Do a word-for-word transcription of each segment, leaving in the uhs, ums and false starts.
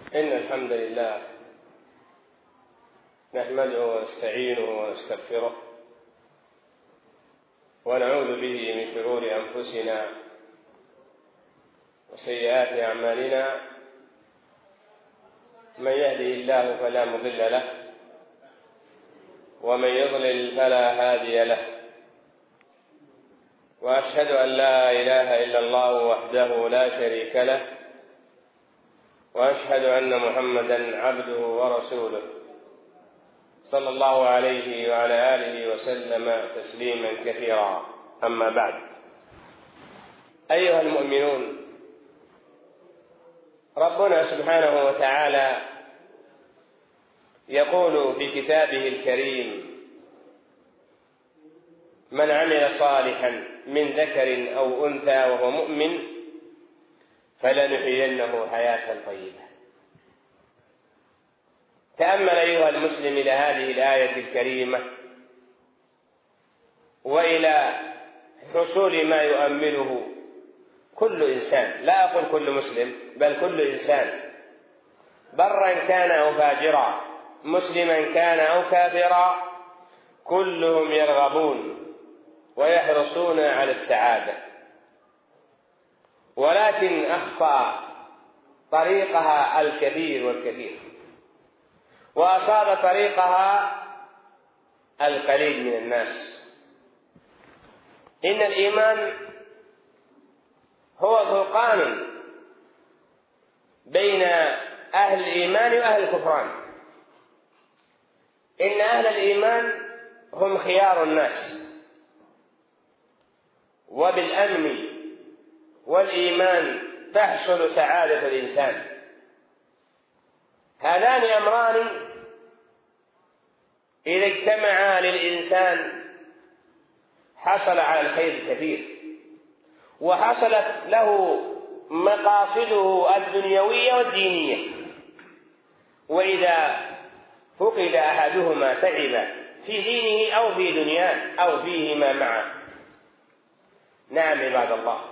إن الحمد لله نحمده ونستعينه ونستغفره ونعوذ به من شرور أنفسنا وسيئات أعمالنا. من يهده الله فلا مضل له ومن يضلل فلا هادي له، وأشهد أن لا إله إلا الله وحده لا شريك له، وأشهد أن محمدًا عبده ورسوله صلى الله عليه وعلى آله وسلم تسليمًا كثيرا. أما بعد، أيها المؤمنون، ربنا سبحانه وتعالى يقول في كتابه الكريم: من عمل صالحًا من ذكر أو أنثى وهو مؤمن فلنحيينه حياة طيبة. تأمل أيها المسلم إلى هذه الآية الكريمة وإلى حصول ما يؤمله كل إنسان، لا أقول كل مسلم بل كل إنسان، برا كان أو فاجرا، مسلما كان أو كافرا، كلهم يرغبون ويحرصون على السعادة، ولكن أخطأ طريقها الكثير والكثير، وأصاب طريقها القليل من الناس. إن الإيمان هو فرقان بين أهل الإيمان وأهل الكفران. إن أهل الإيمان هم خيار الناس، وبالأمن والإيمان تحصل سعادة الإنسان. هذان أمران إذا اجتمعا للإنسان حصل على الخير الكثير، وحصلت له مقاصده الدنيوية والدينية. وإذا فقد أحدهما تعب في دينه أو في دنياه أو فيهما معا. نعم عباد الله،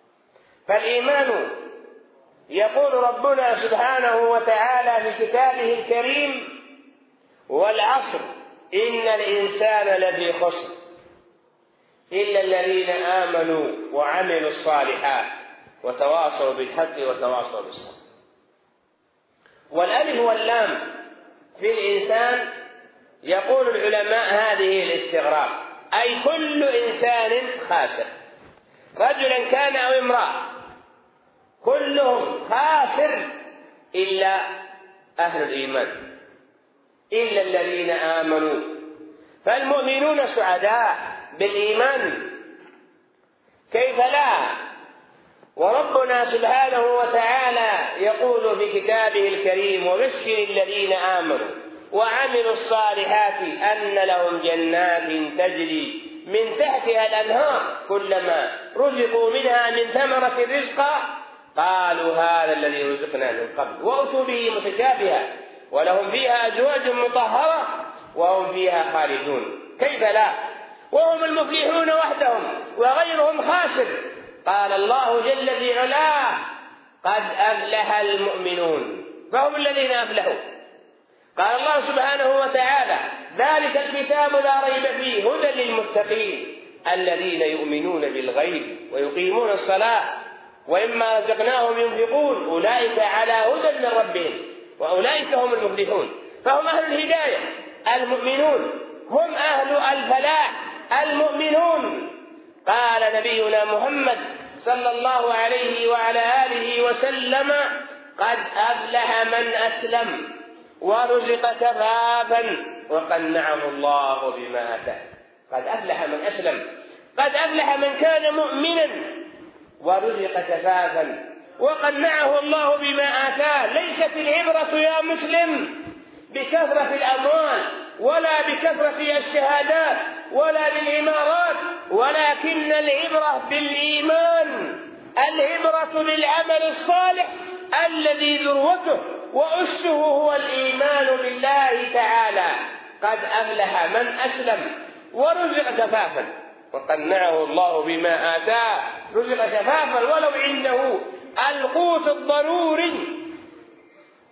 فالإيمان يقول ربنا سبحانه وتعالى في كتابه الكريم: والعصر إن الإنسان لفي خسر إلا الذين آمنوا وعملوا الصالحات وتواصوا بالحق وتواصوا بالصبر. والألف واللام في الإنسان يقول العلماء هذه الاستغراق، أي كل إنسان خاسر، رجلا كان أو امرأة، كلهم خاسر إلا أهل الإيمان، إلا الذين آمنوا. فالمؤمنون سعداء بالإيمان، كيف لا؟ وربنا سبحانه وتعالى يقول في كتابه الكريم: وبشر الذين آمنوا وعملوا الصالحات أن لهم جنات تجري من تحتها الأنهار كلما رزقوا منها من ثمرة رزقا قالوا هذا الذي رزقنا من قبل وأتوا به متشابها ولهم فيها أزواج مطهرة وهم فيها خالدون. كيف لا؟ وهم المفلحون وحدهم وغيرهم خاسر. قال الله جل في علاه: قد أفلح المؤمنون، فهم الذين أفلحوا. قال الله سبحانه وتعالى: ذلك الكتاب لا ريب فيه هدى للمتقين الذين يؤمنون بالغيب ويقيمون الصلاة وإما رزقناهم ينفقون أولئك على هدى من ربهم وأولئك هم المفلحون. فهم أهل الهداية المؤمنون، هم أهل الفلاح المؤمنون. قال نبينا محمد صلى الله عليه وعلى آله وسلم: قد أفلح من أسلم ورزق كفافا وقنعه الله بما آتاه. قد أفلح من أسلم، قد أفلح من كان مؤمنا ورزق كفافا وقنعه الله بما آتاه. ليست العبرة يا مسلم بكثرة الأموال ولا بكثرة الشهادات ولا بالإمارات، ولكن العبرة بالإيمان، العبرة بالعمل الصالح الذي ذروته وأسه هو الإيمان بالله تعالى. قد أفلح من أسلم ورزق كفافا وقنعه الله بما آتاه. رزق كفافا ولو عنده القوت الضروري،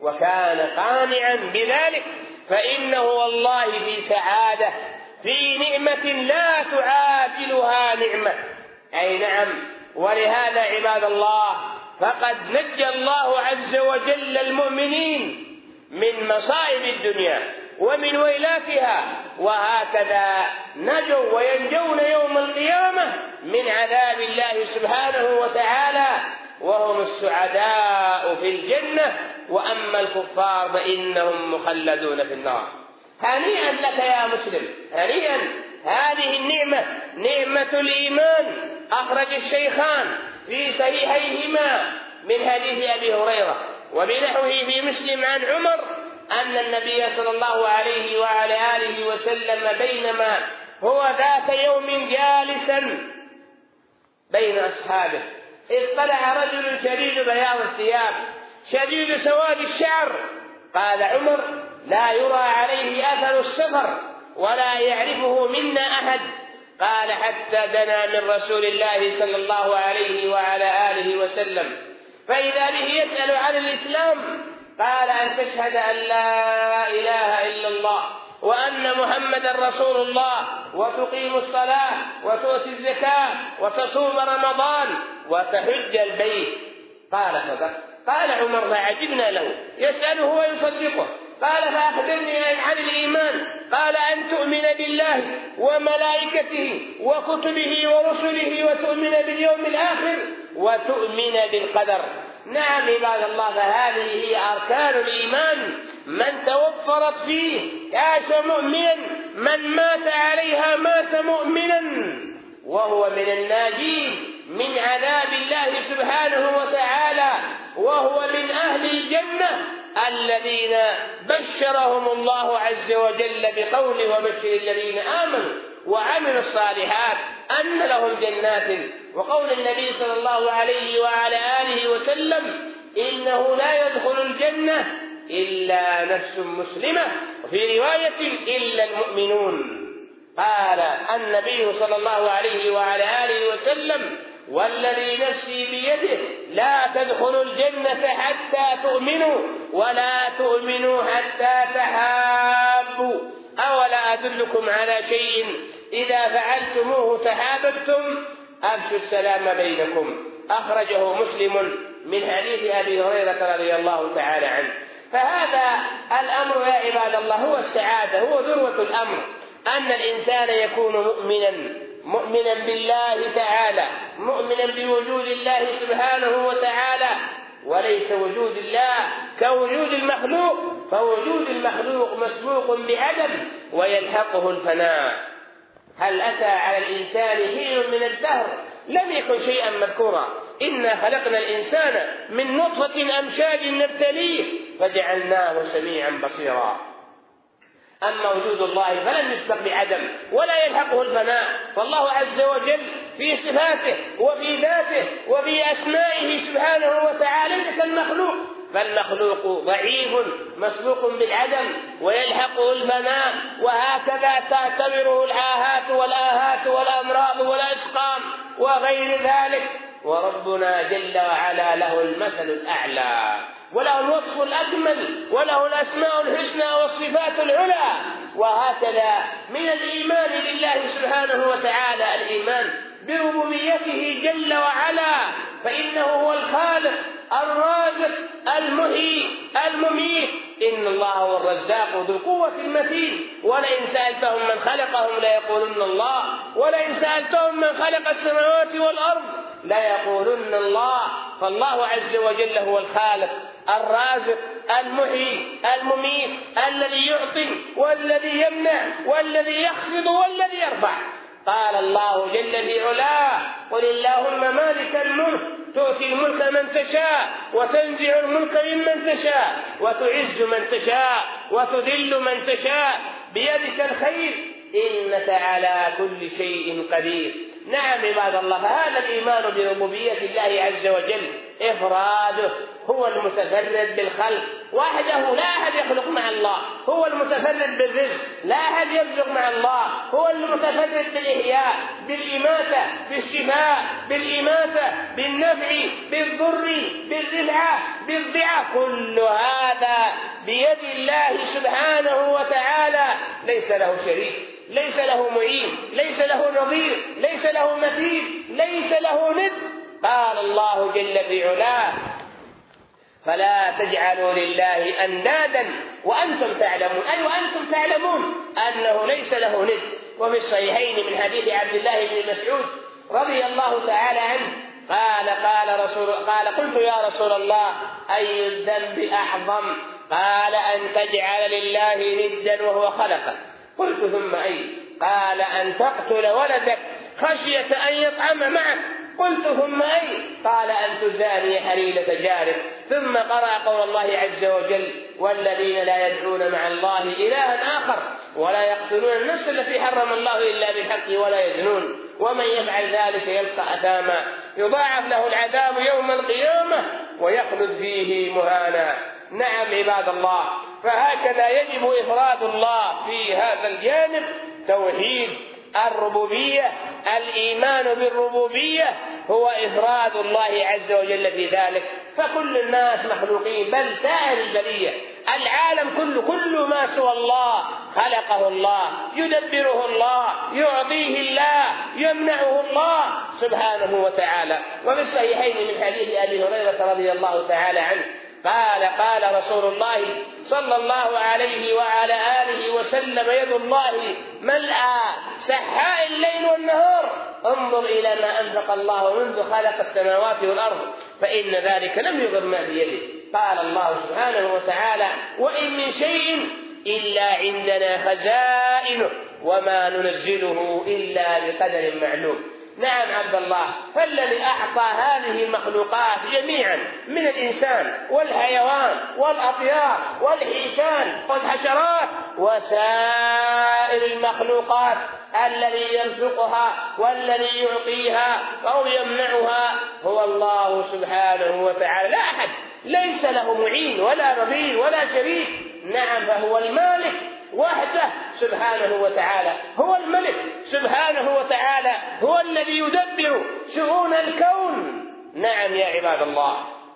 وكان قانعا بذلك فإنه والله في سعادة، في نعمة لا تعادلها نعمة. أي نعم. ولهذا عباد الله فقد نجى الله عز وجل المؤمنين من مصائب الدنيا ومن ويلاتها، وهكذا نجوا وينجون يوم القيامة من عذاب الله سبحانه وتعالى، وهم السعداء في الجنة. وأما الكفار فإنهم مخلدون في النار. هنيئا لك يا مسلم، هنيئا. هذه النعمة نعمة الإيمان. أخرج الشيخان في صحيحيهما من حديث أبي هريرة وبنحوه في مسلم عن عمر أن النبي صلى الله عليه وعلى آله وسلم بينما هو ذات يوم جالسا بين أصحابه اطلع رجل شديد بياض الثياب شديد سواد الشعر. قال عمر: لا يرى عليه أثر السفر ولا يعرفه منا أحد. قال: حتى دنا من رسول الله صلى الله عليه وعلى آله وسلم فإذا به يسأل عن الإسلام. قال: أن تشهد أن لا إله إلا الله وأن محمدا رسول الله وتقيم الصلاة وتؤتي الزكاة وتصوم رمضان وتحج البيت. قال: صدق. قال عمر: فعجبنا له يسأله ويصدقه. قال: فأخبرني عن الإيمان. قال: أن تؤمن بالله وملائكته وكتبه ورسله وتؤمن باليوم الآخر وتؤمن بالقدر. نعم عباد الله، فهذه هي أركان الإيمان. من توفرت فيه عاش مؤمنا، من مات عليها مات مؤمنا، وهو من الناجين من عذاب الله سبحانه وتعالى، وهو من أهل الجنة الذين بشرهم الله عز وجل بقوله: وبشر الذين آمنوا وعملوا الصالحات أن لهم جنات. وقول النبي صلى الله عليه وعلى آله وسلم: إنه لا يدخل الجنة إلا نفس مسلمة، وفي رواية: إلا المؤمنون. قال النبي صلى الله عليه وعلى آله وسلم: والذي نفسي بيده لا تدخلوا الجنة حتى تؤمنوا ولا تؤمنوا حتى تحابوا. أولا أدلكم على شيء إذا فعلتموه تحاببتم؟ أفشوا السلام بينكم. أخرجه مسلم من حديث أبي هريرة رضي الله تعالى عنه. فهذا الأمر يا عباد الله هو السعادة، هو ذروة الأمر، أن الإنسان يكون مؤمنا مؤمنا بالله تعالى، مؤمنا بوجود الله سبحانه وتعالى، وليس وجود الله كوجود المخلوق، فوجود المخلوق مسبوق بعدم ويلحقه الفناء. هل أتى على الإنسان حين من الدهر لم يكن شيئا مذكورا؟ إنا خلقنا الإنسان من نطفة أمشاج نبتليه فجعلناه سميعا بصيرا. أما وجود الله فلن يسبق بعدم ولا يلحقه الفناء، فالله عز وجل في صفاته وفي ذاته وفي أسمائه سبحانه وتعالى ليس المخلوق، فالمخلوق ضعيف مسبوق بالعدم ويلحقه الفناء، وهكذا تعتبره الآهات والآهات والأمراض والأسقام وغير ذلك. وربنا جل وعلا له المثل الأعلى وله الوصف الأكمل وله الأسماء الحسنى والصفات العلى. وهكذا من الإيمان بالله سبحانه وتعالى الإيمان بربوبيته جل وعلا، فإنه هو الخالق الرازق المحيي المميت. إن الله هو الرزاق ذو القوة المتين. ولئن سألتهم من خلقهم ليقولن الله، ولئن سألتهم من خلق السماوات والأرض ليقولن الله. فالله عز وجل هو الخالق الرازق المحيي المميت، الذي يعطي والذي يمنع والذي يخفض والذي يرفع. قال الله جل في علاه: قل اللهم مالك الملك تؤتي الملك من تشاء وتنزع الملك ممن تشاء وتعز من تشاء وتذل من تشاء بيدك الخير إنك على كل شيء قدير. نعم عباد الله، فهذا الإيمان بربوبية الله عز وجل إفراده، هو المتفرد بالخلق وحده، لا أحد يخلق مع الله. هو المتفرد بالرزق، لا أحد يرزق مع الله. هو المتفرد بالإحياء بالإماتة بالشفاء بالإماتة بالنفع بالضر بالرفعة بالضعف. كل هذا بيد الله سبحانه وتعالى ليس له شريك، ليس له معين، ليس له نظير، ليس له مثيل، ليس له ند. قال الله جل في علاه: فلا تجعلوا لله أندادا وأنتم تعلمون، أي وأنتم تعلمون أنه ليس له ند. وفي الصحيحين من حديث عبد الله بن مسعود رضي الله تعالى عنه قال قال رسول قال قلت يا رسول الله أي الذنب أعظم؟ قال أن تجعل لله ندا وهو خلقك. قلت ثم أي؟ قال أن تقتل ولدك خشية أن يطعم معك. قلت ثم أي؟ قال أن تزاني حليلة جارك. ثم قرأ قول الله عز وجل: والذين لا يدعون مع الله إلها آخر ولا يقتلون النفس التي حرم الله إلا بالحق ولا يزنون ومن يفعل ذلك يلقى أثاما يضاعف له العذاب يوم القيامة ويخلد فيه مهانا. نعم عباد الله، فهكذا يجب إفراد الله في هذا الجانب، توحيد الربوبية، الإيمان بالربوبية هو إفراد الله عز وجل في ذلك. فكل الناس مخلوقين، بل سائر البرية، العالم كله، كل ما سوى الله خلقه الله، يدبره الله، يعطيه الله، يمنعه الله سبحانه وتعالى. وفي الصحيحين من حديث أبي هريرة رضي الله تعالى عنه قال قال رسول الله صلى الله عليه وعلى آله وسلم: يد الله ملأى سحاء الليل والنهار، انظر إلى ما أنفق الله منذ خلق السماوات والأرض فإن ذلك لم يضر ما بيده. قال الله سبحانه وتعالى: وإن من شيء إلا عندنا خزائنه وما ننزله إلا بقدر معلوم. نعم عبد الله، فالذي أعطى هذه المخلوقات جميعا من الإنسان والحيوان والأطيار والحيتان والحشرات وسائر المخلوقات الذي يرزقها والذي يعطيها أو يمنعها هو الله سبحانه وتعالى، لا أحد ليس له معين ولا نظير ولا شريك. نعم، فهو المالك وحده سبحانه وتعالى، هو الملك سبحانه وتعالى، هو الذي يدبر شؤون الكون. نعم يا عباد الله.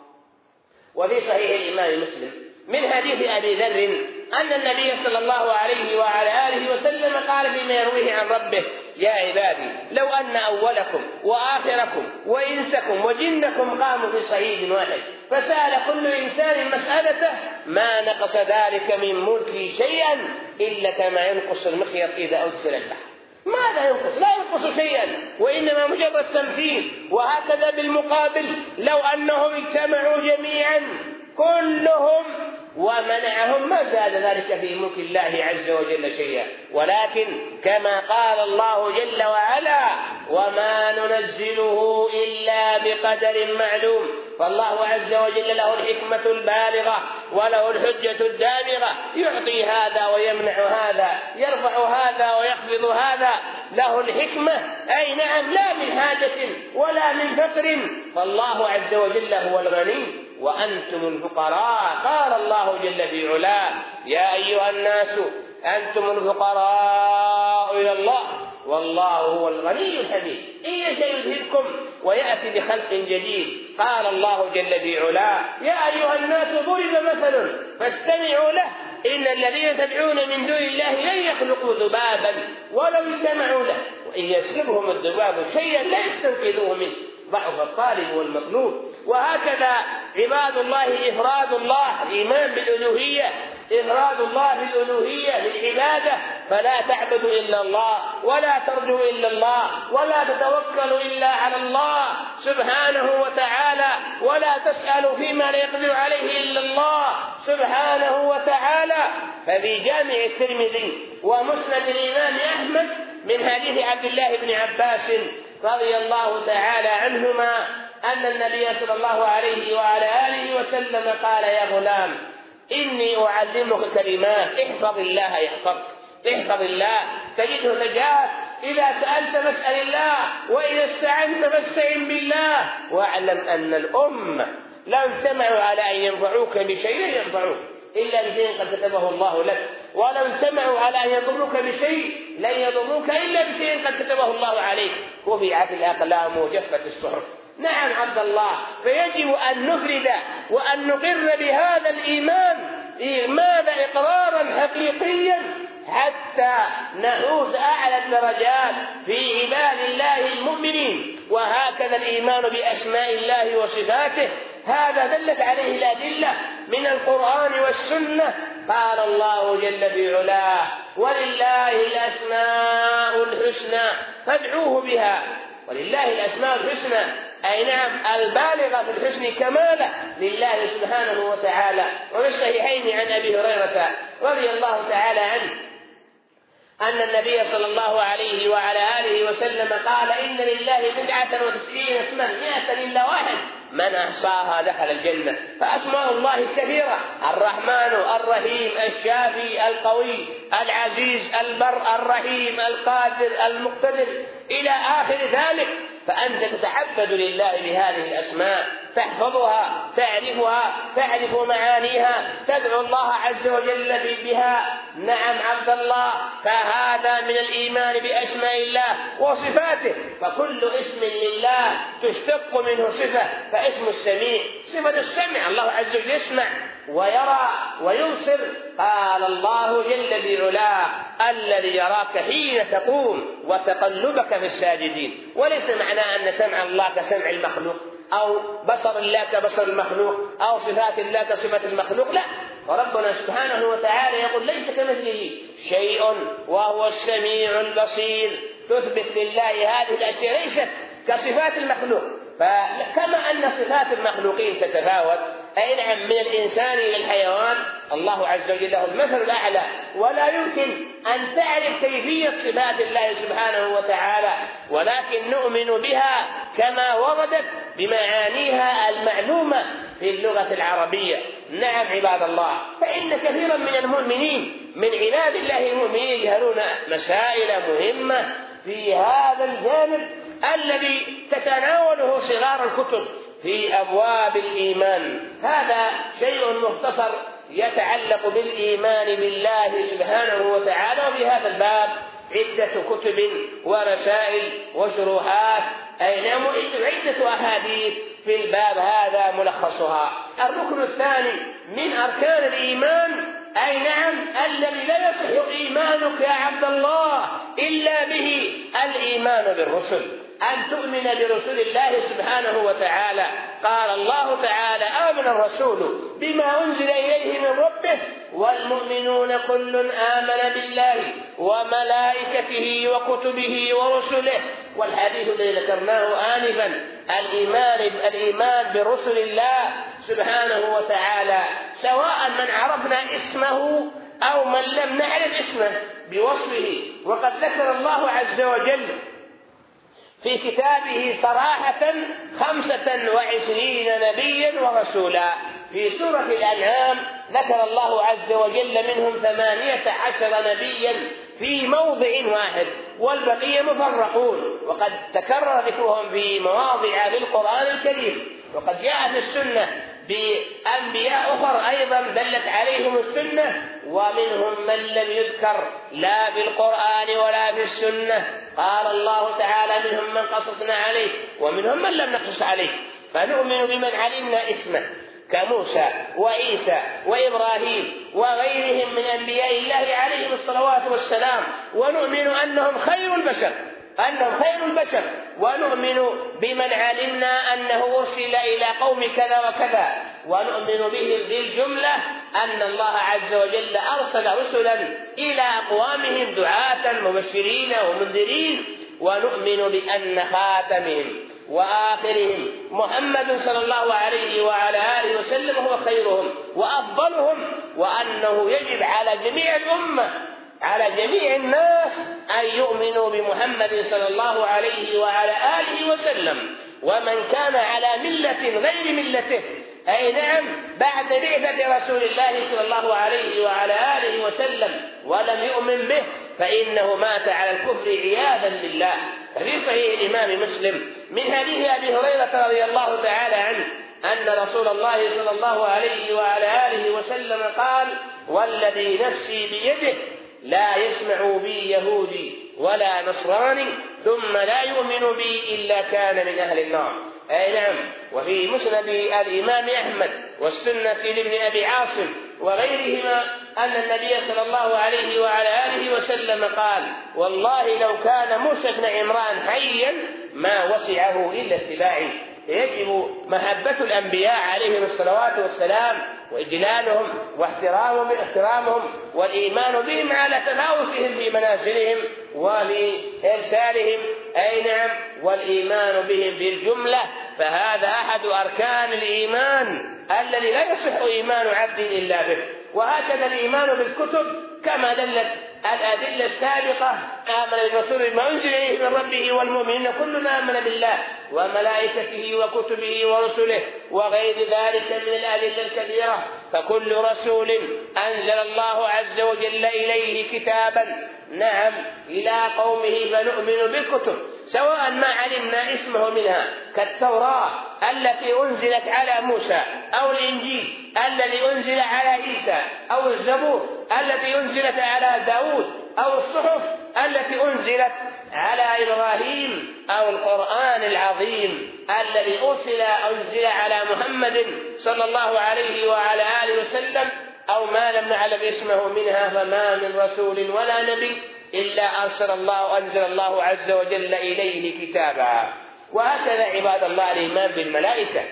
وفي صحيح الإمام مسلم من حديث أبي ذر أن النبي صلى الله عليه وعلى آله وسلم قال فيما يرويه عن ربه: يا عبادي لو أن أولكم وآخركم وإنسكم وجنكم قاموا في صعيد واحد فسأل كل إنسان مسألته ما نقص ذلك من ملكي شيئا إلا كما ينقص المخيط إذا أدخل البحر. ماذا ينقص؟ لا ينقص شيئا، وإنما مجرد تمثيل. وهكذا بالمقابل لو أنهم اجتمعوا جميعا كلهم ومنعهم ما زاد ذلك في ملك الله عز وجل شيئا، ولكن كما قال الله جل وعلا: وما ننزله إلا بقدر معلوم. فالله عز وجل له الحكمة البالغة وله الحجة الدامغة، يعطي هذا ويمنع هذا، يرفع هذا ويخفض هذا، له الحكمة. أي نعم، لا من حاجة ولا من فقر، فالله عز وجل هو الغني وأنتم الفقراء. قال الله جل في علاه: يا أيها الناس أنتم الفقراء إلى الله والله هو الغني الحميد إن يشاء يذهبكم ويأتي بخلق جديد. قال الله جل في علاه: يا أيها الناس ضرب مثل فاستمعوا له إن الذين تدعون من دون الله لن يخلقوا ذبابا ولو اجتمعوا له وإن يسلبهم الذباب شيئا لا يستنقذوه منه ضعف الطالب والمطلوب. وهكذا عباد الله إفراد الله، الإيمان بالألوهية، إفراد الله بالألوهية للعبادة، فلا تعبد إلا الله ولا ترجو إلا الله ولا تتوكل إلا على الله سبحانه وتعالى ولا تسأل فيما لا يقدر عليه إلا الله سبحانه وتعالى. ففي جامع الترمذي ومسند الإمام أحمد من حديث عبد الله بن عباس رضي الله تعالى عنهما أن النبي صلى الله عليه وعلى آله وسلم قال: يا غلام إني أعلمك كلمات احفظ الله يحفظك، احفظ الله تجده نجاة، إذا سألت فاسأل الله وإذا استعنت فاستعن بالله، واعلم أن الأمة لو اجتمعوا على أن ينفعوك بشيء لن ينفعوك إلا بشيء قد كتبه الله لك، ولو اجتمعوا على أن يضروك بشيء لن يضروك إلا بشيء قد كتبه الله عليك، رفعت الأقلام وجفت الصحف. نعم عبد الله، فيجب أن نفرد وأن نقر بهذا الإيمان، ماذا إقرارا حقيقيا حتى نحوز أعلى الدرجات في عباد الله المؤمنين. وهكذا الإيمان بأسماء الله وصفاته، هذا دلت عليه الأدلة من القرآن والسنة. قال الله جل في علاه: ولله الأسماء الحسنى فادعوه بها. ولله الأسماء الحسنى، أي نعم البالغة في الحسن كمالا لله سبحانه وتعالى. وفي الصحيحين عن أبي هريرة رضي الله تعالى عنه أن النبي صلى الله عليه وعلى آله وسلم قال: إن لله تسعة وتسعين اسما مئة إلا واحد من أحصاها دخل الجنة. فأسماء الله كثيرة: الرحمن، الرحيم، الشافي، القوي، العزيز، البر، الرحيم، القادر، المقتدر، إلى آخر ذلك. فأنت تتعبد لله بهذه الأسماء، تحفظها، تعرفها، تعرف معانيها، تدعو الله عز وجل بها. نعم عبد الله، فهذا من الإيمان بأسماء الله وصفاته. فكل اسم لله تشتق منه صفة، فاسم السميع صفة السمع، الله عز وجل يسمع ويرى ويبصر. قال الله جل في علاه: الذي يراك حين تقوم وتقلبك في الساجدين. وليس معنى أن سمع الله كسمع المخلوق، أو بصر الله كبصر المخلوق، أو صفات الله كصفة المخلوق، لا. وربنا سبحانه وتعالى يقول: ليس كمثله شيء وهو السميع البصير. تثبت لله هذه الأشياء ليست كصفات المخلوق. فكما أن صفات المخلوقين تتفاوت، أي نعم من الإنسان إلى الحيوان، الله عز وجل له المثل الأعلى، ولا يمكن أن تعرف كيفية صفات الله سبحانه وتعالى، ولكن نؤمن بها كما وردت بمعانيها المعلومة في اللغة العربية. نعم عباد الله، فإن كثيرا من المؤمنين من عباد الله المؤمنين يجهلون مسائل مهمة في هذا الجانب الذي تتناوله صغار الكتب في أبواب الإيمان. هذا شيء مختصر يتعلق بالإيمان بالله سبحانه وتعالى. وفي هذا الباب عدة كتب ورسائل وشروحات، أي نعم عدة أحاديث في الباب هذا ملخصها. الركن الثاني من أركان الإيمان، أي نعم الذي لا يصح إيمانك يا عبد الله إلا به، الإيمان بالرسل، أن تؤمن برسول الله سبحانه وتعالى. قال الله تعالى: آمن الرسول بما أنزل إليه من ربه والمؤمنون كل آمن بالله وملائكته وكتبه ورسله. والحديث الذي ذكرناه آنفا، الإيمان الإيمان برسل الله سبحانه وتعالى، سواء من عرفنا اسمه أو من لم نعرف اسمه بوصفه. وقد ذكر الله عز وجل في كتابه صراحة خمسة وعشرين نبيا ورسولا. في سورة الأنعام ذكر الله عز وجل منهم ثمانية عشر نبيا في موضع واحد، والبقية مفرقون، وقد تكرر ذكرهم في مواضع للقرآن الكريم. وقد جاء في السنة بأنبياء أخر أيضا دلت عليهم السنة، ومنهم من لم يذكر لا بالقرآن ولا في السنة. قال الله تعالى: منهم من قصصنا عليه ومنهم من لم نقصص عليه. فنؤمن بمن علمنا اسمه كموسى وعيسى وإبراهيم وغيرهم من أنبياء الله عليهم الصلوات والسلام، ونؤمن أنهم خير البشر أنهم خير البشر ونؤمن بمن علمنا أنه أرسل إلى قوم كذا وكذا، ونؤمن به بالجملة أن الله عز وجل أرسل رسلا إلى أقوامهم دعاة مبشرين ومنذرين، ونؤمن بأن خاتمهم وآخرهم محمد صلى الله عليه وعلى آله وسلم هو خيرهم وأفضلهم، وأنه يجب على جميع الأمة على جميع الناس أن يؤمنوا بمحمد صلى الله عليه وعلى آله وسلم. ومن كان على ملة غير ملته، أي نعم بعد بعثة رسول الله صلى الله عليه وعلى آله وسلم ولم يؤمن به، فإنه مات على الكفر عياذا بالله. ففي صحيح الإمام مسلم من حديث أبي هريرة رضي الله تعالى عنه أن رسول الله صلى الله عليه وعلى آله وسلم قال: والذي نفسي بيده لا يسمع بي يهودي ولا نصراني ثم لا يؤمن بي إلا كان من أهل النار. أي نعم. وفي مسند الإمام أحمد والسنة لابن أبي عاصم وغيرهما أن النبي صلى الله عليه وعلى آله وسلم قال: والله لو كان موسى بن عمران حيا ما وسعه إلا اتباعي. يجب محبة الأنبياء عليهم الصلوات والسلام وإجلالهم واحترامهم احترامهم والإيمان بهم على تفاوتهم في منازلهم ولإرسالهم، أي نعم، والإيمان بهم بالجملة، فهذا أحد أركان الإيمان الذي لا يصح إيمان عبد إلا به. وهكذا الإيمان بالكتب كما دلت الأدلة السابقة: آمن الرسول بما أنزل إليه من ربه والمؤمنين كلنا آمن بالله وملائكته وكتبه ورسله وغير ذلك من الأدلة الكثيرة. فكل رسول أنزل الله عز وجل إليه كتابا نعم إلى قومه فنؤمن بالكتب سواء ما علمنا اسمه منها، كالتوراة التي أنزلت على موسى، أو الإنجيل الذي أنزل على عيسى، أو الزبور التي أنزلت على داود، أو الصحف التي أنزلت على إبراهيم، أو القرآن العظيم الذي أرسل أنزل على محمد صلى الله عليه وعلى آله وسلم، أو ما لم نعلم اسمه منها، فما من رسول ولا نبي إلا أرسل الله أنزل الله عز وجل إليه كتابا. وهكذا عباد الله الإيمان بالملائكة،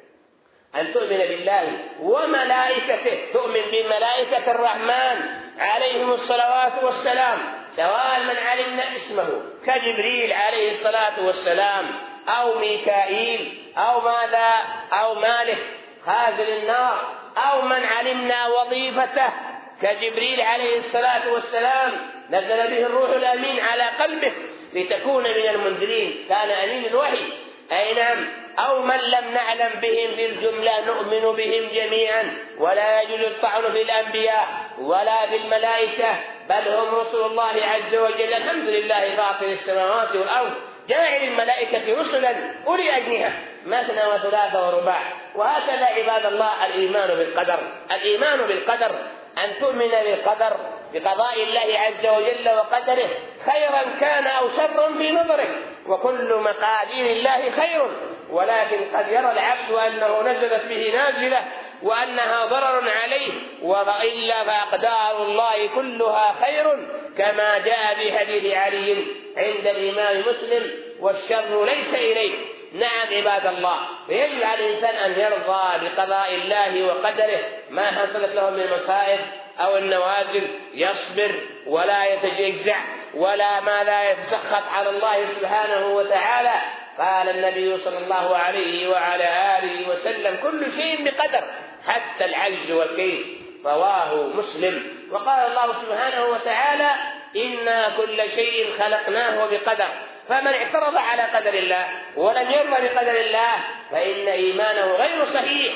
أن تؤمن بالله وملائكته، تؤمن بملائكة الرحمن عليهم الصلوات والسلام سواء من علمنا اسمه كجبريل عليه الصلاة والسلام، أو ميكائيل، أو ماذا أو مالك خازن النار، أو من علمنا وظيفته كجبريل عليه الصلاة والسلام نزل به الروح الأمين على قلبه لتكون من المنذرين، كان أمين الوحي، أي نعم، أو من لم نعلم بهم بالجملة نؤمن بهم جميعا، ولا يجوز الطعن في الأنبياء ولا في الملائكة، بل هم رسل الله عز وجل، الحمد لله فاطر السماوات والأرض، جاعل الملائكة رسلا أولي أجنحة مثنى وثلاث ورباع. وهكذا عباد الله الإيمان بالقدر، الإيمان بالقدر أن تؤمن بالقدر بقضاء الله عز وجل وقدره، خيرا كان أو شرا في نظره، وكل مقادير الله خير، ولكن قد يرى العبد أنه نزلت به نازلة وأنها ضرر عليه، وإلا فأقدار الله كلها خير، كما جاء في حديث علي عند الإمام مسلم: والشر ليس إليه. نعم عباد الله، فيجب على الإنسان أن يرضى بقضاء الله وقدره ما حصلت له من المصائب أو النوازل، يصبر ولا يتجزع ولا ما لا يتسخط على الله سبحانه وتعالى. قال النبي صلى الله عليه وعلى آله وسلم: كل شيء بقدر حتى العجز والكيس، رواه مسلم. وقال الله سبحانه وتعالى: إنا كل شيء خلقناه بقدر، فمن اعترض على قدر الله ولم يرضى بقدر الله فإن إيمانه غير صحيح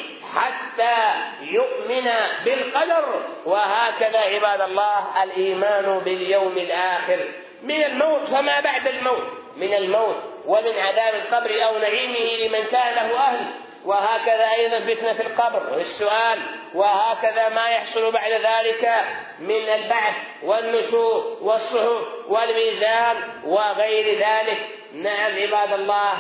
حتى يؤمن بالقدر. وهكذا عباد الله الإيمان باليوم الآخر، من الموت فما بعد الموت، من الموت ومن عذاب القبر أو نعيمه لمن كان له أهل، وهكذا أيضا فتنة القبر والسؤال، وهكذا ما يحصل بعد ذلك من البعث والنشور والصحف والميزان وغير ذلك. نعم عباد الله،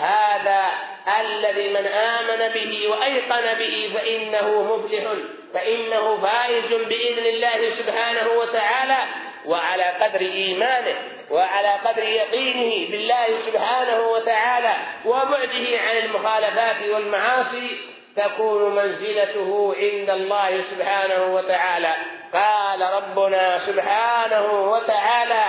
هذا الذي من آمن به وأيقن به فإنه مفلح، فإنه فائز بإذن الله سبحانه وتعالى. وعلى قدر إيمانه وعلى قدر يقينه بالله سبحانه وتعالى وبعده عن المخالفات والمعاصي تكون منزلته عند الله سبحانه وتعالى. قال ربنا سبحانه وتعالى: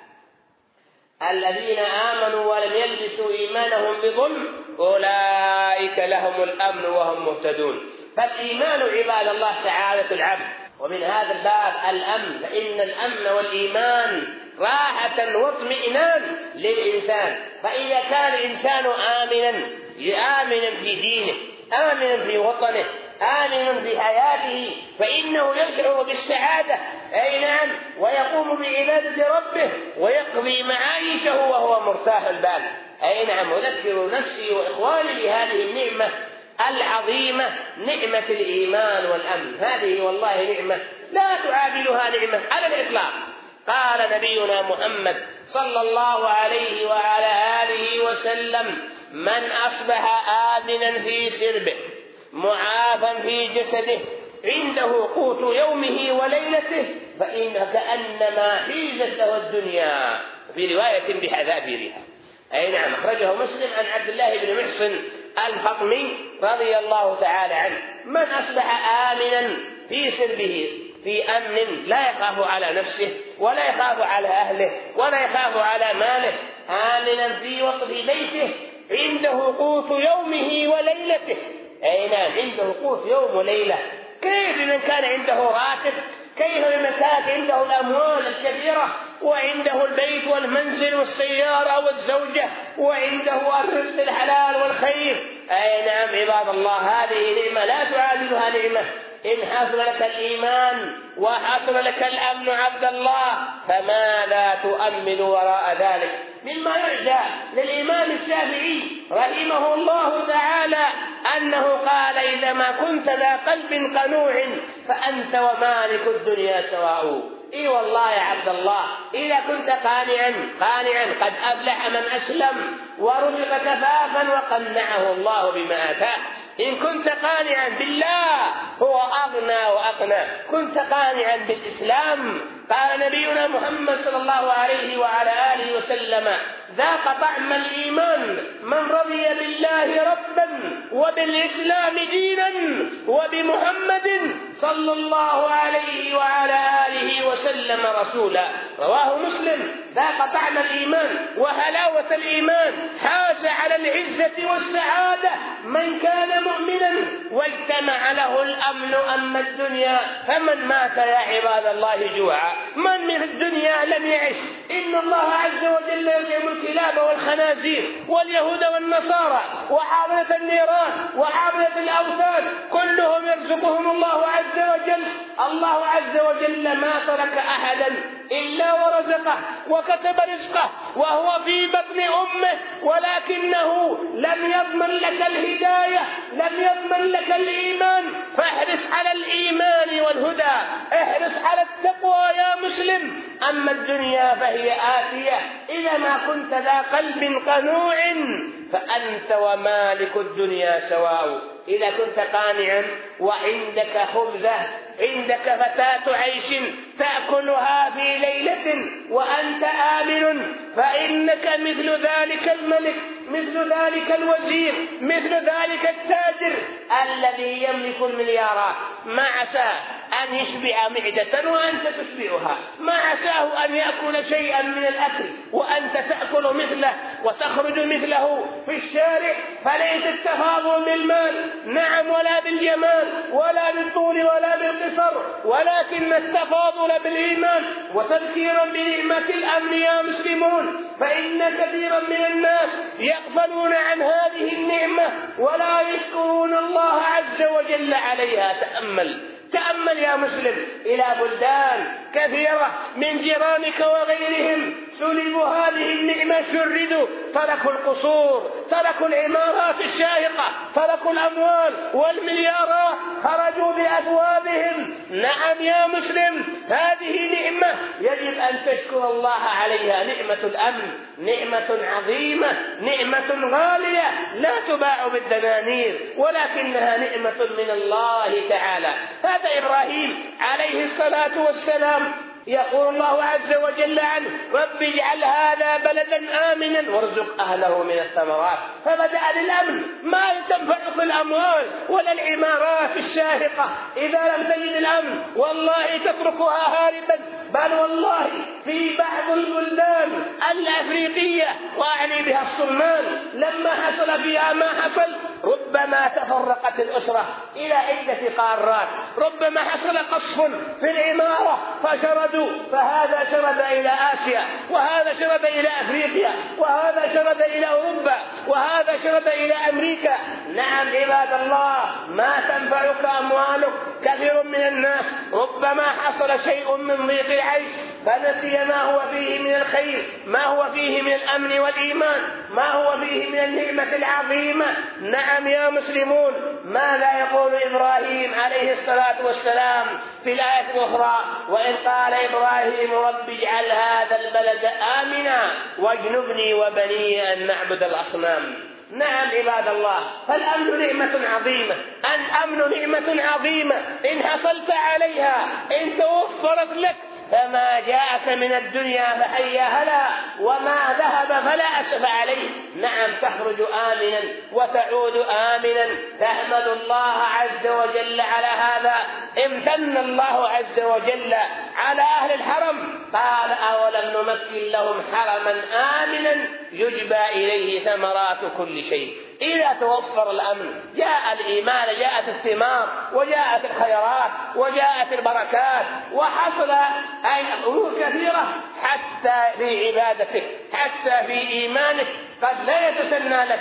الذين آمنوا ولم يلبسوا إيمانهم بظلم أولئك لهم الأمن وهم مهتدون. فالإيمان عباد الله سعادة العبد، ومن هذا الباب الأمن، فإن الأمن والإيمان راحة واطمئنان للإنسان. فإذا كان الإنسان آمنا آمنا في دينه، آمنا في وطنه، آمنا في حياته، فإنه يشعر بالسعادة، أي نعم، ويقوم بعبادة ربه ويقضي معايشه وهو مرتاح البال. أي نعم، أذكر نفسي وإخواني بهذه النعمة العظيمة، نعمة الإيمان والأمن. هذه والله نعمة لا تعادلها نعمة على الإطلاق. قال نبينا محمد صلى الله عليه وعلى آله وسلم: من أصبح آمنا في سربه معافا في جسده عنده قوت يومه وليلته فإن كأنما حيزت له الدنيا، في رواية بحذافيرها. أي نعم، أخرجه مسلم عن عبد الله بن محصن الفطمي رضي الله تعالى عنه: من أصبح آمنا في سربه في أمن لا يخاف على نفسه ولا يخاف على أهله ولا يخاف على ماله، آمنا في وقت بيته عنده قوت يومه وليلته. أي نعم، عنده قوت يوم وليلة. كيف من كان عنده راتب؟ كيف من كان عنده الأموال الكبيرة وعنده البيت والمنزل والسيارة والزوجة وعنده الرزق الحلال والخير؟ أي نعم عباد الله، هذه نعمة لا تعادلها نعمة. إن حصل لك الإيمان وحصل لك الأمن عبد الله فماذا تؤمل وراء ذلك؟ مما يرجع للإمام الشافعي رحمه الله تعالى أنه قال: إذا ما كنت ذا قلب قنوع فأنت ومالك الدنيا سواء. إي والله يا عبد الله، إذا كنت قانعا قانعا قد أفلح من أسلم ورزق كفافا وقنعه الله بما آتاه. إن كنت قانعا بالله هو أغنى وأقنى، كنت قانعا بالإسلام. قال نبينا محمد صلى الله عليه وعلى آله وسلم: ذاق طعم الإيمان من رضي بالله ربا وبالإسلام دينا وبمحمد صلى الله عليه وعلى آله وسلم رسولا. رواه مسلم. ذاق طعم الإيمان وحلاوة الإيمان، حاز على العزة والسعادة من كان مؤمنا واجتمع له الأمن أما الدنيا فمن مات يا عباد الله جوعا؟ من من الدنيا لم يعش؟ إن الله عز وجل يرجم الكلاب والخنازير واليهود والنصارى وعابدة النيران وعابدة الأوثان، كلهم يرزقهم الله عز وجل. الله عز وجل ما ترك أحدا إلا ورزقه وكتب رزقه وهو في بطن أمه، ولكنه لم يضمن لك الهداية، لم يضمن لك الإيمان. فاحرص على الإيمان والهدى، احرص على التقوى يا مسلم. أما الدنيا فهي آتية. إذا ما كنت ذا قلب قنوع فأنت ومالك الدنيا سواء. إذا كنت قانعا وعندك خبزة، عندك فتاة عيش تأكلها في ليلة وأنت آمن، فإنك مثل ذلك الملك، مثل ذلك الوزير، مثل ذلك التاجر الذي يملك المليارات. ما عسى أن يشبع معدة وأنت تشبعها، ما عساه أن يأكل شيئا من الأكل وأنت تأكل مثله وتخرج مثله في الشارع. فليس التفاضل بالمال، نعم، ولا بالجمال ولا بالطول ولا بالقصر، ولكن التفاضل بالإيمان. وتذكيرا بنعمة الأمن يا مسلمون، فإن كثيرا من الناس يغفلون عن هذه النعمة ولا يشكرون الله عز وجل عليها. تأمل تأمل يا مسلم إلى بلدان كثيرة من جيرانك وغيرهم سلبوا هذه النعمة، شردوا، تركوا القصور، تركوا العمارات الشاهقة، تركوا الأموال والمليارات، خرجوا بأثوابهم. نعم يا مسلم، هذه نعمة يجب أن تشكر الله عليها، نعمة الأمن، نعمة عظيمة، نعمة غالية لا تباع بالدنانير، ولكنها نعمة من الله تعالى. هذا إبراهيم عليه الصلاة والسلام يقول الله عز وجل عنه: رب اجعل هذا بلدا آمنا وارزق أهله من الثمرات. فبدأ بالأمن. ما تنفعك الأموال ولا العمارات الشاهقة إذا لم تجد الأمن، والله تتركها هاربا. بل والله في بعض البلدان الأفريقية وأعني بها الصومال لما حصل فيها ما حصل ربما تفرقت الأسرة إلى عدة قارات، ربما حصل قصف في العمارة فشردوا، فهذا شرد إلى آسيا وهذا شرد إلى أفريقيا وهذا شرد إلى أوروبا وهذا شرد إلى أمريكا. نعم عباد الله، ما تنفعك أموالك. كثير من الناس ربما حصل شيء من ضيق العيش فنسي ما هو فيه من الخير، ما هو فيه من الأمن والإيمان، ما هو فيه من النعمة العظيمة. نعم يا مسلمون، ماذا يقول إبراهيم عليه الصلاة والسلام في الآية الأخرى: وإذ قال إبراهيم رب اجعل هذا البلد آمنا واجنبني وبني أن نعبد الأصنام. نعم عباد الله، فالأمن نعمة عظيمة، الأمن نعمة عظيمة إن حصلت عليها، إن توفرت لك، فما جاءك من الدنيا فحيا هلا، وما ذهب فلا أسف عليه. نعم تخرج آمنا وتعود آمنا، تحمد الله عز وجل على هذا. امتن الله عز وجل على أهل الحرم، قال أولم نمكن لهم حرما آمنا يجبى إليه ثمرات كل شيء. إذا توفر الأمن جاء الإيمان، جاءت الثمار وجاءت الخيرات وجاءت البركات، وحصل أمور كثيرة حتى في عبادتك، حتى في إيمانك. قد لا يتسنى لك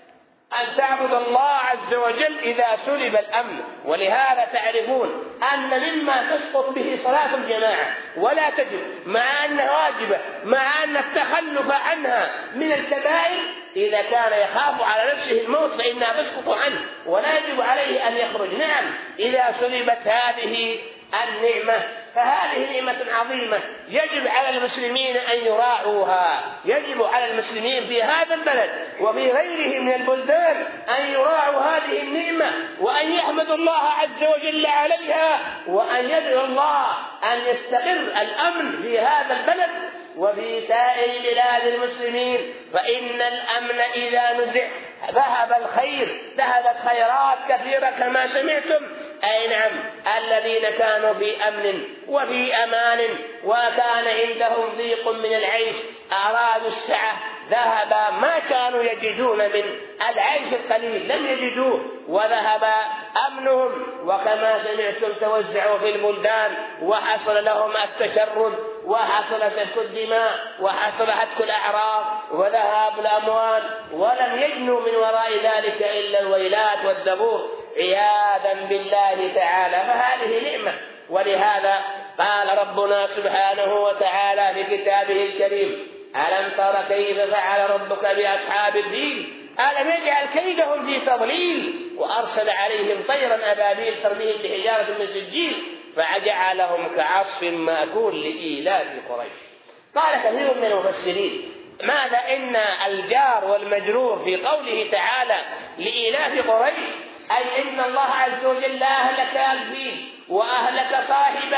أن تعبد الله عز وجل إذا سلب الأمن. ولهذا تعرفون أن مما تسقط به صلاة الجماعة ولا تجب، مع أنها واجبة، مع أن التخلف عنها من الكبائر، إذا كان يخاف على نفسه الموت فإنها تسقط عنه ولا يجب عليه أن يخرج. نعم إذا سلبت هذه النعمة فهذه نعمة عظيمة يجب على المسلمين أن يراعوها، يجب على المسلمين في هذا البلد وفي غيره من البلدان أن يراعوا هذه النعمة، وأن يحمدوا الله عز وجل عليها، وأن يدعو الله أن يستقر الأمن في هذا البلد وفي سائر بلاد المسلمين. فإن الأمن إذا نزع ذهب الخير، ذهبت خيرات كثيرة كما سمعتم. أي نعم الذين كانوا في أمن وفي أمان وكان عندهم ضيق من العيش أرادوا السعة، ذهب ما كانوا يجدون من العيش القليل لم يجدوه، وذهب أمنهم، وكما سمعتم توزعوا في البلدان وحصل لهم التشرد وحصل سفك الدماء وحصل هتك الأعراض وذهاب الأموال، ولم يجنوا من وراء ذلك إلا الويلات والدبور عياذا بالله تعالى. فهذه نعمة. ولهذا قال ربنا سبحانه وتعالى في كتابه الكريم: ألم تر كيف فعل ربك بأصحاب الفيل ألم يجعل كيدهم في تضليل وأرسل عليهم طيرا أبابيل ترميهم بحجارة من سجيل فجعلهم كعصف مأكول لإيلاف قريش. قال كثير من المفسرين: ماذا إن الجار والمجرور في قوله تعالى لإيلاف قريش أي إن الله عز وجل أهلك الفيل وأهلك صاحبه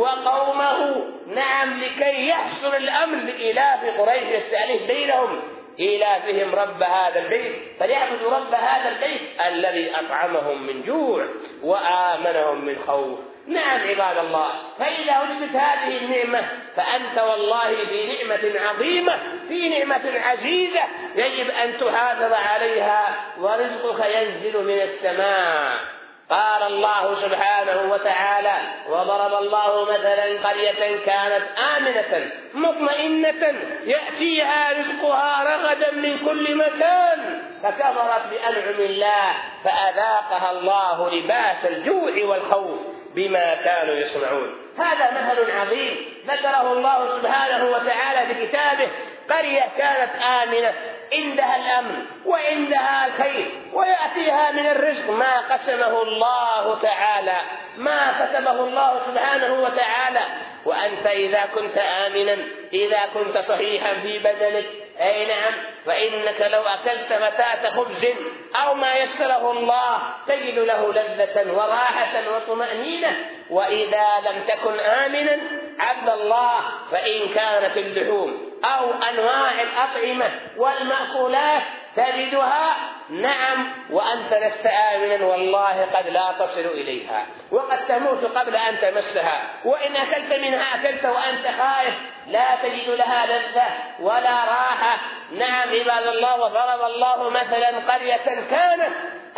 وقومه، نعم لكي يحصل الأمن لإيلاف قريش، التأليف بينهم، إيلافهم رب هذا البيت فليعبدوا رب هذا البيت الذي أطعمهم من جوع وآمنهم من خوف. نعم عباد الله، فإذا وجدت هذه النعمة فأنت والله في نعمة عظيمة، في نعمة عزيزة يجب أن تحافظ عليها، ورزقك ينزل من السماء. قال الله سبحانه وتعالى: وضرب الله مثلا قرية كانت آمنة مطمئنة يأتيها رزقها رغدا من كل مكان فكفرت بأنعم الله فأذاقها الله لباس الجوع والخوف بما كانوا يصنعون. هذا مثل عظيم ذكره الله سبحانه وتعالى بكتابه، قرية كانت آمنة عندها الأمن وعندها الخير ويأتيها من الرزق ما قسمه الله تعالى، ما كتبه الله سبحانه وتعالى. وأنت إذا كنت آمنا، إذا كنت صحيحا في بدنك، أي نعم، فإنك لو أكلت فتاة خبز أو ما يسره الله تجد له لذة وراحة وطمأنينة. وإذا لم تكن آمنا عبد الله فإن كانت اللحوم أو أنواع الأطعمة والمأكولات تجدها نعم وأنت لست آمنا والله قد لا تصل إليها وقد تموت قبل أن تمسها. وإن أكلت منها أكلت وأنت خائف لا تجد لها لذة ولا راحة. نعم عباد الله، وضرب الله مثلا قرية كانت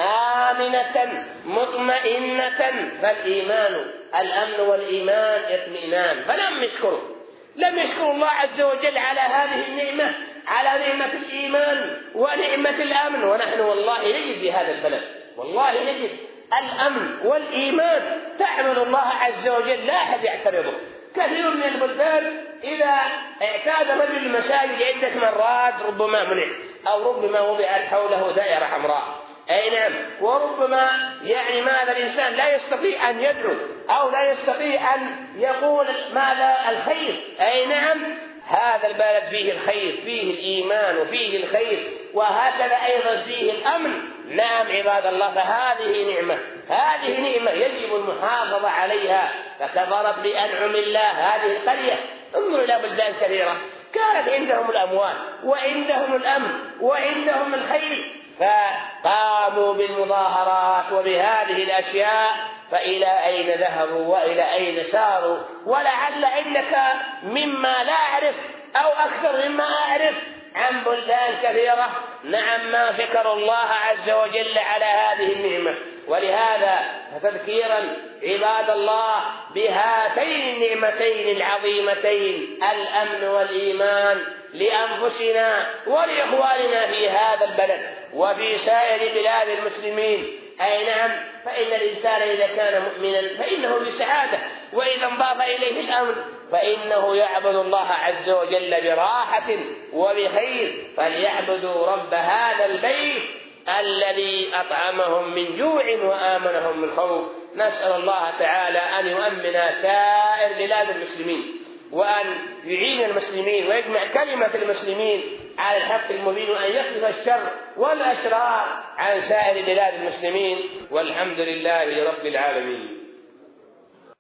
آمنة مطمئنة، فالإيمان الأمن والإيمان اطمئنان، فلم يشكروا لم يشكروا الله عز وجل على هذه النعمة، على نعمة الإيمان ونعمة الأمن. ونحن والله نجد في هذا البلد، والله نجد الأمن والإيمان تعمل الله عز وجل لا أحد يعترضه. كثير من البلدان إذا اعتاد رجل المساجد عدة مرات ربما منع، أو ربما وضعت حوله دائرة حمراء، أي نعم، وربما يعني ماذا الإنسان لا يستطيع أن يدعو أو لا يستطيع أن يقول ماذا الخير، أي نعم، هذا البلد فيه الخير، فيه الإيمان وفيه الخير، وهكذا أيضا فيه الأمن. نعم عباد الله، فهذه نعمة، هذه نعمة يجب المحافظة عليها. فكفرت بأنعم الله هذه القرية. انظروا إلى بلدان كثيرة كانت عندهم الأموال وعندهم الأمن وعندهم الخير، فقاموا بالمظاهرات وبهذه الأشياء، فإلى أين ذهبوا وإلى أين ساروا؟ ولعل عندك مما لا أعرف أو أكثر مما أعرف عن بلدان كثيرة نعم ما شكروا الله عز وجل على هذه النعمة. ولهذا فتذكيرا عباد الله بهاتين النعمتين العظيمتين الأمن والإيمان لأنفسنا ولإخواننا في هذا البلد وفي سائر بلاد المسلمين. أي نعم، فإن الإنسان إذا كان مؤمنا فإنه بسعادة، وإذا انضاف إليه الأمن فإنه يعبد الله عز وجل براحة وبخير. فليعبدوا رب هذا البيت الذي أطعمهم من جوع وآمنهم من خوف. نسأل الله تعالى أن يؤمن سائر بلاد المسلمين، وأن يعين المسلمين ويجمع كلمة المسلمين على الحق المبين، وأن يصرف الشر والأشرار عن سائر بلاد المسلمين. والحمد لله رب العالمين.